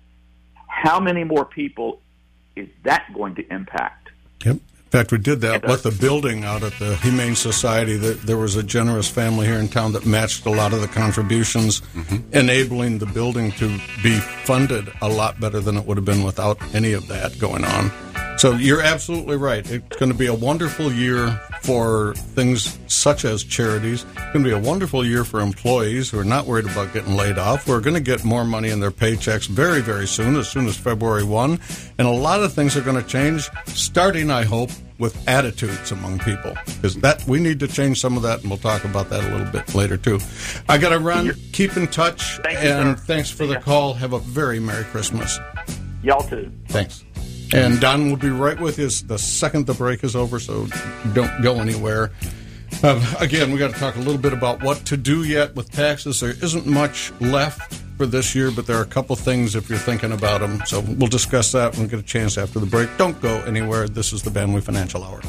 R: how many more people is that going to impact?
B: Yep. In fact, we did that with the building out at the Humane Society. That there was a generous family here in town that matched a lot of the contributions, enabling the building to be funded a lot better than it would have been without any of that going on. So you're absolutely right. It's going to be a wonderful year for things such as charities. It's going to be a wonderful year for employees who are not worried about getting laid off. We're going to get more money in their paychecks very, very soon, as soon as February first. And a lot of things are going to change, starting, I hope, with attitudes among people. Because that we need to change some of that, and we'll talk about that a little bit later, too. I got to run. Keep in touch.
R: Thank you,
B: and
R: sir.
B: thanks for the call. Have a very Merry Christmas.
R: Y'all too.
B: Thanks. And Don will be right with you the second the break is over, so don't go anywhere. Uh, again, we got to talk a little bit about what to do yet with taxes. There isn't much left for this year, but there are a couple things if you're thinking about them. So we'll discuss that when we get a chance after the break. Don't go anywhere. This is the Van Wee Financial Hour.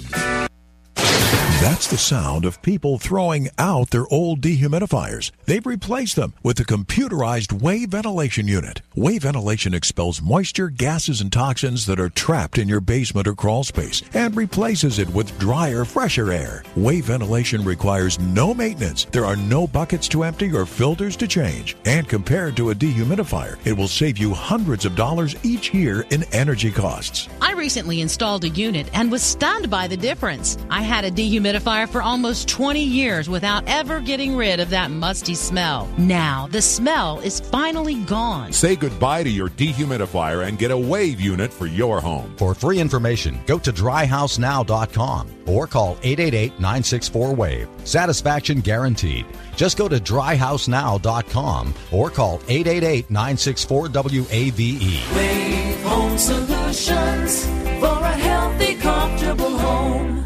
S: That's the sound of people throwing out their old dehumidifiers. They've replaced them with a computerized wave ventilation unit. Wave ventilation expels moisture, gases, and toxins that are trapped in your basement or crawl space and replaces it with drier, fresher air. Wave ventilation requires no maintenance. There are no buckets to empty or filters to change. And compared to a dehumidifier, it will save you hundreds of dollars each year in energy costs.
T: I recently installed a unit and was stunned by the difference. I had a dehumidifier for almost twenty years without ever getting rid of that musty smell. Now, the smell is finally gone.
U: Say goodbye to your dehumidifier and get a wave unit for your home.
V: For free information, go to dry house now dot com or call eight eight eight, nine six four, wave. Satisfaction guaranteed. Just go to dry house now dot com or call eight eight eight, nine six four, W A V E.
W: Wave Home Solutions for a healthy, comfortable home.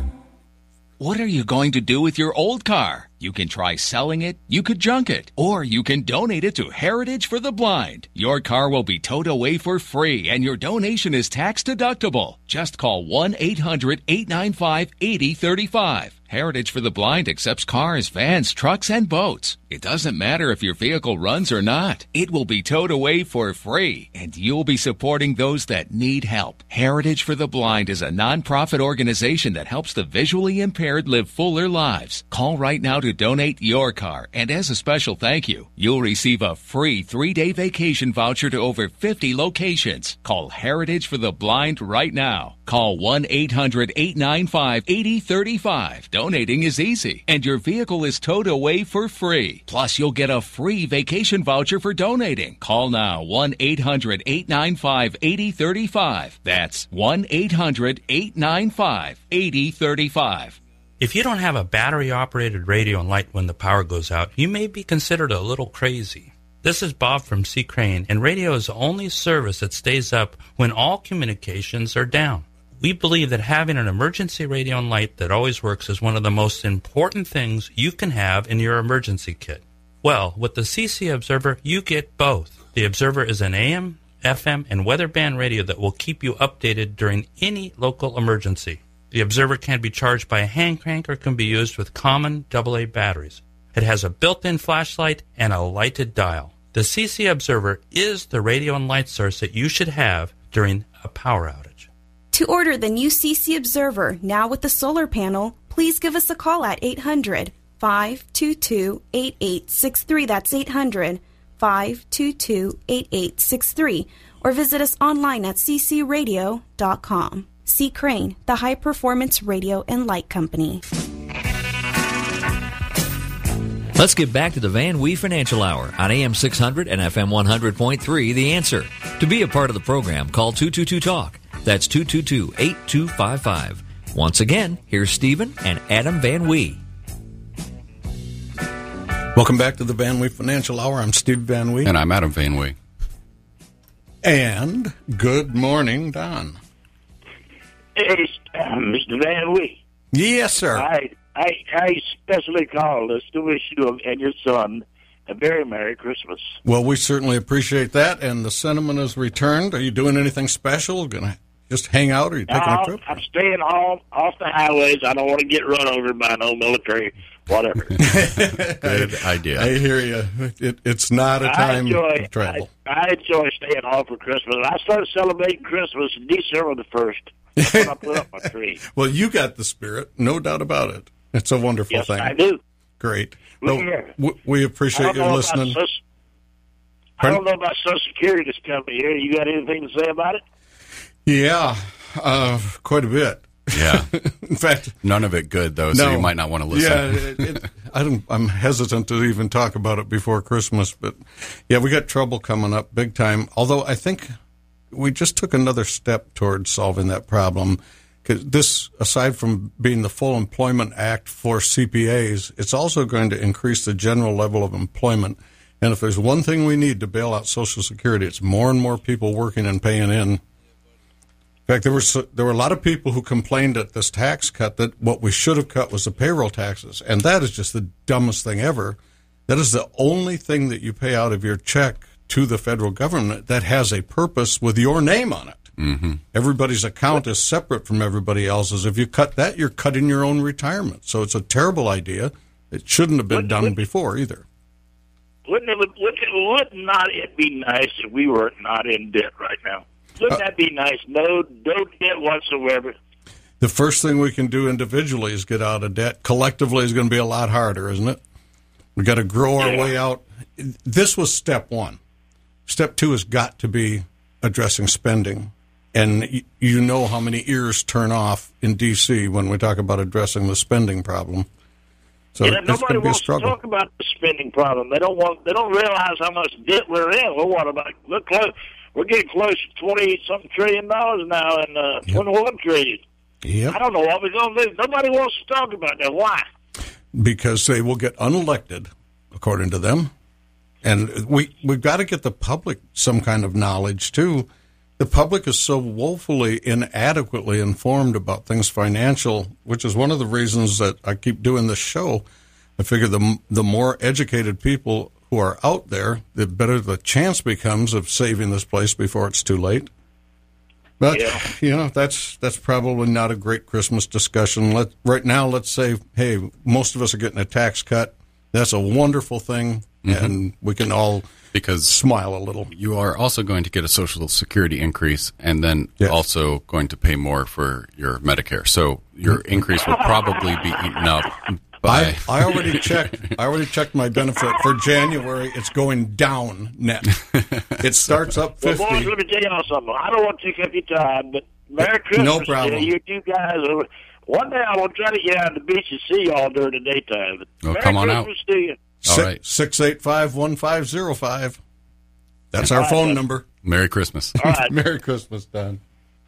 X: What are you going to do with your old car? You can try selling it, you could junk it, or you can donate it to Heritage for the Blind. Your car will be towed away for free, and your donation is tax deductible. Just call one eight hundred, eight nine five, eight zero three five. Heritage for the Blind accepts cars, vans, trucks, and boats. It doesn't matter if your vehicle runs or not. It will be towed away for free, and you'll be supporting those that need help. Heritage for the Blind is a nonprofit organization that helps the visually impaired live fuller lives. Call right now to donate your car, and as a special thank you, you'll receive a free three-day vacation voucher to over fifty locations. Call Heritage for the Blind right now. Call one eight hundred, eight nine five, eight zero three five. Donating is easy, and your vehicle is towed away for free. Plus, you'll get a free vacation voucher for donating. Call now, one eight hundred, eight nine five, eight zero three five. That's one eight hundred, eight nine five, eight zero three five.
F: If you don't have a battery-operated radio and light when the power goes out, you may be considered a little crazy. This is Bob from C. Crane, and radio is the only service that stays up when all communications are down. We believe that having an emergency radio and light that always works is one of the most important things you can have in your emergency kit. Well, with the C C Observer, you get both. The Observer is an A M, F M, and weather band radio that will keep you updated during any local emergency. The Observer can be charged by a hand crank or can be used with common double A batteries. It has a built-in flashlight and a lighted dial. The C C Observer is the radio and light source that you should have during a power outage.
G: To order the new C C Observer, now with the solar panel, please give us a call at eight hundred, five two two, eight eight six three. That's eight hundred, five two two, eight eight six three. Or visit us online at c c radio dot com. C. Crane, the high-performance radio and light company.
C: Let's get back to the Van Wee Financial Hour on A M six hundred and F M one hundred point three, The Answer. To be a part of the program, call two two two talk. That's two two two, eight two five five. Once again, here's Stephen and Adam Van Wee.
B: Welcome back to the Van Wee Financial Hour. I'm Steve Van Wee.
D: And I'm Adam Van Wee.
B: And good morning, Don.
Y: Hey, uh, Mister Van Wee.
B: Yes, sir.
Y: I, I I specially called us to wish you and your son a very Merry Christmas.
B: Well, we certainly appreciate that, and the sentiment has returned. Are you doing anything special? Going to just hang out, or are you taking
Y: no,
B: a trip?
Y: I'm staying home off the highways. I don't want to get run over by no military, whatever.
D: Good idea.
B: I hear you. It, it's not a time
Y: enjoy,
B: of travel.
Y: I, I enjoy staying home for Christmas. I started celebrating Christmas December the first. That's when I put up my tree.
B: Well, you got the spirit, no doubt about it. It's a wonderful
Y: yes,
B: thing.
Y: I do.
B: Great.
Y: Look
B: well,
Y: here.
B: w- we appreciate you listening.
Y: Social, I don't know about Social Security this coming here. You got anything to say about it?
B: Yeah, uh, quite a bit.
D: Yeah.
B: In fact,
D: none of it good though, so
B: no,
D: you might not want to listen.
B: Yeah, it, it, I don't. I'm hesitant to even talk about it before Christmas, but yeah, we got trouble coming up big time. Although I think we just took another step towards solving that problem. Because this, aside from being the Full Employment Act for C P As, it's also going to increase the general level of employment. And if there's one thing we need to bail out Social Security, it's more and more people working and paying in. In fact, there were there were a lot of people who complained at this tax cut that what we should have cut was the payroll taxes, and that is just the dumbest thing ever. That is the only thing that you pay out of your check to the federal government that has a purpose with your name on it.
D: Mm-hmm.
B: Everybody's account is separate from everybody else's. If you cut that, you're cutting your own retirement. So it's a terrible idea. It shouldn't have been done before either.
Y: Wouldn't it, would, would not it be nice if we were not in debt right now? Wouldn't uh, that be nice? No, no debt whatsoever.
B: The first thing we can do individually is get out of debt. Collectively is going to be a lot harder, isn't it? We've got to grow our
Y: yeah.
B: way out. This was step one. Step two has got to be addressing spending. And you know how many ears turn off in D C when we talk about addressing the spending problem. So
Y: yeah,
B: it's
Y: nobody
B: going to be a
Y: wants
B: struggle.
Y: to talk about the spending problem. They don't want. They don't realize how much debt we're in. Well, what about? Look close. We're getting close to twenty something trillion dollars now, and uh,
B: yep.
Y: twenty-one trillion.
B: Yep.
Y: I don't know what we're going to do. Nobody wants to talk about that. Why?
B: Because they will get unelected, according to them, and we we've got to get the public some kind of knowledge too. The public is so woefully inadequately informed about things financial, which is one of the reasons that I keep doing this show. I figure the the more educated people who are out there, the better the chance becomes of saving this place before it's too late. But,
Y: yeah.
B: you know, that's that's probably not a great Christmas discussion. Let, right now, let's say, hey, most of us are getting a tax cut. That's a wonderful thing, mm-hmm. and we can all
D: because
B: smile a little.
D: You are also going to get a Social Security increase and then
B: yes.
D: also going to pay more for your Medicare. So your increase will probably be eaten up by...
B: I, I already checked. I already checked my benefit for January. It's going down net. It starts up fifty.
Y: Well, boys, let me tell y'all something. I don't want to take up your time, but Merry Christmas.
B: No problem.
Y: To you two guys. One day I will try to get out on the beach and see y'all during the daytime. But
D: oh,
Y: Merry
D: come on
Y: Christmas
D: out.
Y: To you.
D: All
B: Six,
D: right.
B: six eight five, one five zero five. That's our phone number.
D: Merry Christmas.
Y: All right.
B: Merry Christmas, Don.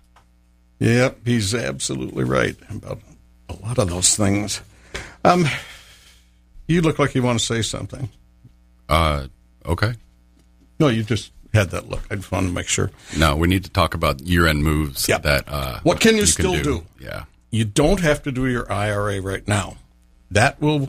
B: Yep, he's absolutely right about a lot of those things. Um, you look like you want to say something.
D: Uh, okay.
B: No, you just had that look. I just wanted to make sure.
D: No, we need to talk about year-end moves.
B: Yep.
D: That uh,
B: what can you,
D: you
B: still
D: can do.
B: do?
D: Yeah.
B: You don't have to do your I R A right now. That will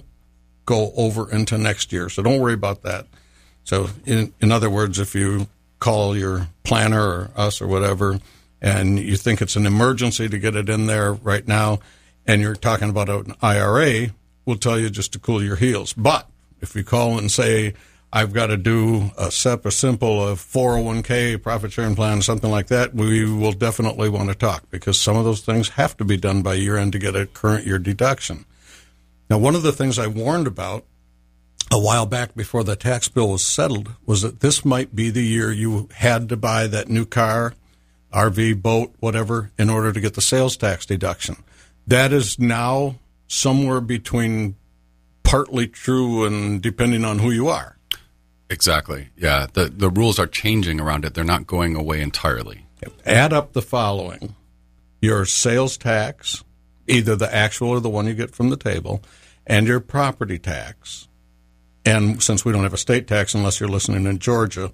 B: go over into next year, so don't worry about that. So, in, in other words, if you call your planner or us or whatever, and you think it's an emergency to get it in there right now, and you're talking about an I R A, we'll tell you just to cool your heels. But if you call and say, I've got to do a S E P, a simple, a four oh one k, profit sharing plan, something like that, we will definitely want to talk, because some of those things have to be done by year end to get a current year deduction. Now, one of the things I warned about a while back before the tax bill was settled was that this might be the year you had to buy that new car, R V, boat, whatever, in order to get the sales tax deduction. That is now somewhere between partly true and depending on who you are.
D: Exactly. Yeah. The the rules are changing around it. They're not going away entirely.
B: Add up the following. Your sales tax, either the actual or the one you get from the table, and your property tax. And since we don't have a state tax unless you're listening in Georgia,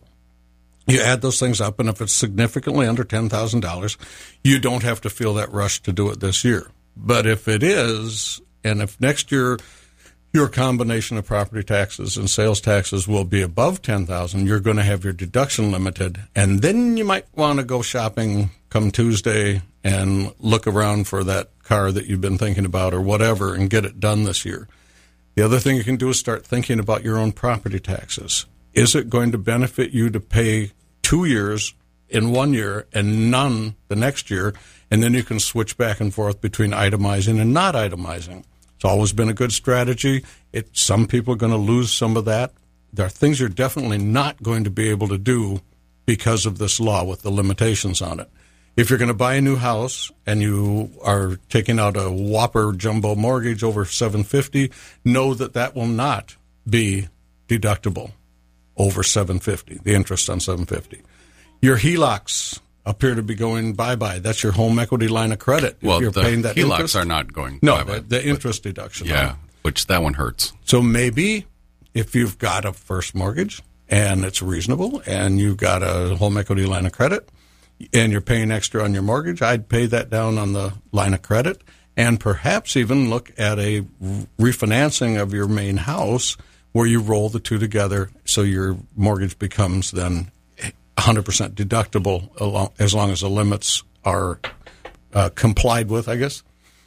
B: you add those things up, and if it's significantly under ten thousand dollars, you don't have to feel that rush to do it this year. But if it is, and if next year your combination of property taxes and sales taxes will be above ten thousand dollars, you're going to have your deduction limited, and then you might want to go shopping come Tuesday and look around for that car that you've been thinking about or whatever and get it done this year. The other thing you can do is start thinking about your own property taxes. Is it going to benefit you to pay two years in one year and none the next year, and then you can switch back and forth between itemizing and not itemizing? It's always been a good strategy. It, some people are going to lose some of that. There are things you're definitely not going to be able to do because of this law with the limitations on it. If you're going to buy a new house and you are taking out a whopper jumbo mortgage over seven hundred fifty dollars, know that that will not be deductible over seven hundred fifty dollars, the interest on seven hundred fifty dollars. Your H E L O Cs appear to be going bye-bye. That's your home equity line of credit. If
D: Well,
B: you're
D: the
B: paying that
D: H E L O Cs
B: interest,
D: are not going
B: no,
D: bye-bye.
B: the, the interest deduction.
D: Yeah, which that one hurts.
B: So maybe if you've got a first mortgage and it's reasonable and you've got a home equity line of credit and you're paying extra on your mortgage, I'd pay that down on the line of credit and perhaps even look at a refinancing of your main house where you roll the two together so your mortgage becomes then one hundred percent deductible as long as the limits are uh, complied with, I guess.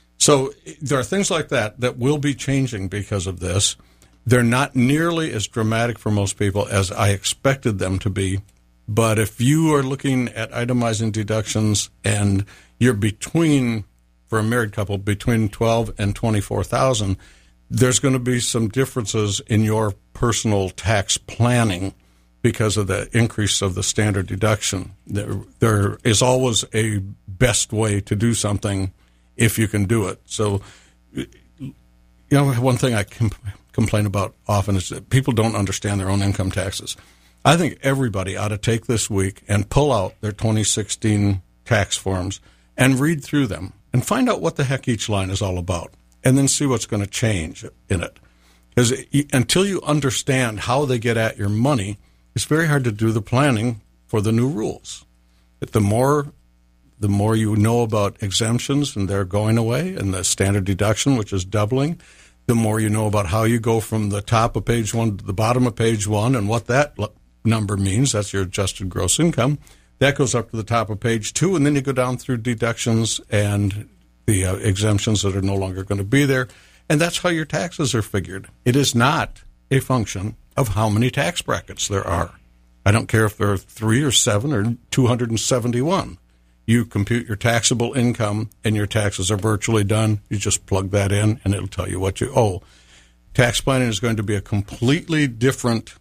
B: So there are things like that that will be changing because of this. They're not nearly as dramatic for most people as I expected them to be. But if you are looking at itemizing deductions and you're between, for a married couple, between twelve and twenty-four thousand, there's going to be some differences in your personal tax planning because of the increase of the standard deduction. There, there is always a best way to do something if you can do it. So, you know, one thing I com- complain about often is that people don't understand their own income taxes. I think everybody ought to take this week and pull out their twenty sixteen tax forms and read through them and find out what the heck each line is all about, and then see what's going to change in it. Because until you understand how they get at your money, it's very hard to do the planning for the new rules. But the more the more you know about exemptions and they're going away, and the standard deduction, which is doubling, the more you know about how you go from the top of page one to the bottom of page one and what that number means. That's your adjusted gross income. That goes up to the top of page two, and then you go down through deductions and the uh, exemptions that are no longer going to be there. And that's how your taxes are figured. It is not a function of how many tax brackets there are. I don't care if there are three or seven or two hundred seventy-one. You compute your taxable income, and your taxes are virtually done. You just plug that in, and it'll tell you what you owe. Tax planning is going to be a completely different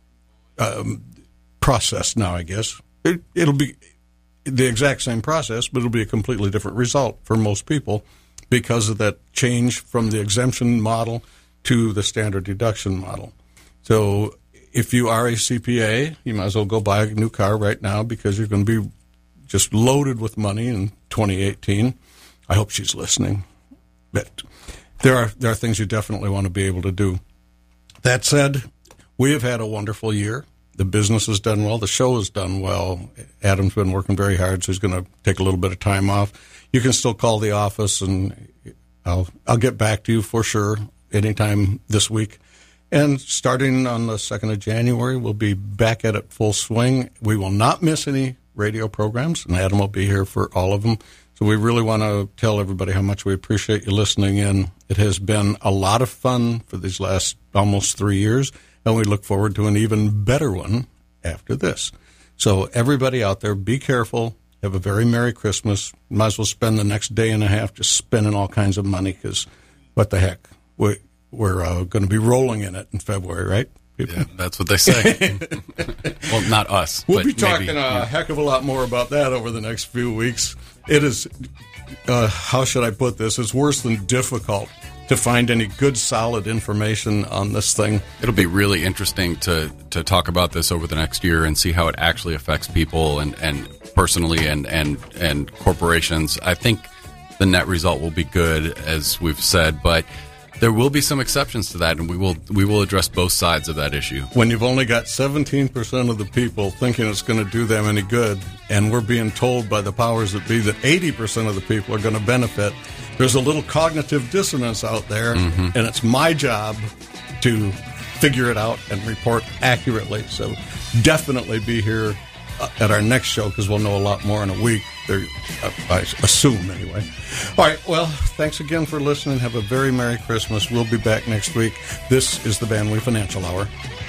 B: um, process now, I guess. It, it'll be the exact same process, but it'll be a completely different result for most people because of that change from the exemption model to the standard deduction model. So if you are a C P A, you might as well go buy a new car right now because you're going to be just loaded with money in twenty eighteen. I hope she's listening. But there are there are things you definitely want to be able to do. That said, we have had a wonderful year. The business has done well. The show has done well. Adam's been working very hard, so he's going to take a little bit of time off. You can still call the office, and I'll I'll get back to you for sure anytime this week. And starting on the second of January, we'll be back at it full swing. We will not miss any radio programs, and Adam will be here for all of them. So we really want to tell everybody how much we appreciate you listening in. It has been a lot of fun for these last almost three years, and we look forward to an even better one after this. So everybody out there, be careful. Have a very Merry Christmas. Might as well spend the next day and a half just spending all kinds of money because what the heck? We, we're uh, going to be rolling in it in February, right?
D: Yeah, that's what they say. Well, not us.
B: We'll
D: but
B: be talking
D: maybe,
B: a
D: yeah.
B: heck of a lot more about that over the next few weeks. It is, uh, how should I put this? It's worse than difficult to find any good, solid information on this thing.
D: It'll be really interesting to, to talk about this over the next year and see how it actually affects people and, and personally and, and, and corporations. I think the net result will be good, as we've said, but there will be some exceptions to that, and we will we will address both sides of that issue.
B: When you've only got seventeen percent of the people thinking it's going to do them any good, and we're being told by the powers that be that eighty percent of the people are going to benefit, there's a little cognitive dissonance out there, mm-hmm. and it's my job to figure it out and report accurately. So definitely be here at our next show because we'll know a lot more in a week. There, I assume, anyway. All right, well, thanks again for listening. Have a very Merry Christmas. We'll be back next week. This is the Van Wee Financial Hour.